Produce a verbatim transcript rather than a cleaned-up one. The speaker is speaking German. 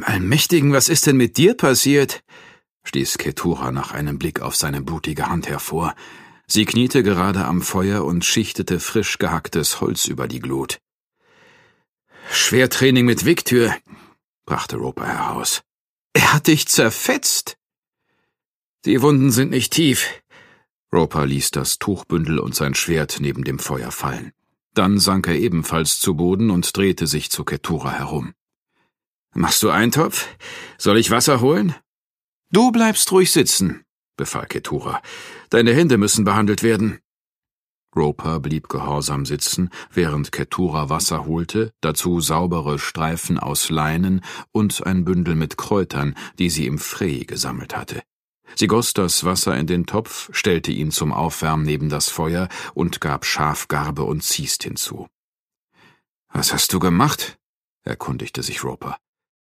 Allmächtigen, was ist denn mit dir passiert?« stieß Keturah nach einem Blick auf seine blutige Hand hervor. Sie kniete gerade am Feuer und schichtete frisch gehacktes Holz über die Glut. »Schwertraining mit Victür«, brachte Roper heraus. »Er hat dich zerfetzt!« »Die Wunden sind nicht tief.« Roper ließ das Tuchbündel und sein Schwert neben dem Feuer fallen. Dann sank er ebenfalls zu Boden und drehte sich zu Keturah herum. »Machst du Eintopf? Soll ich Wasser holen?« »Du bleibst ruhig sitzen«, befahl Keturah. »Deine Hände müssen behandelt werden.« Roper blieb gehorsam sitzen, während Keturah Wasser holte, dazu saubere Streifen aus Leinen und ein Bündel mit Kräutern, die sie im Frey gesammelt hatte. Sie goss das Wasser in den Topf, stellte ihn zum Aufwärmen neben das Feuer und gab Schafgarbe und Ziest hinzu. »Was hast du gemacht?« erkundigte sich Roper.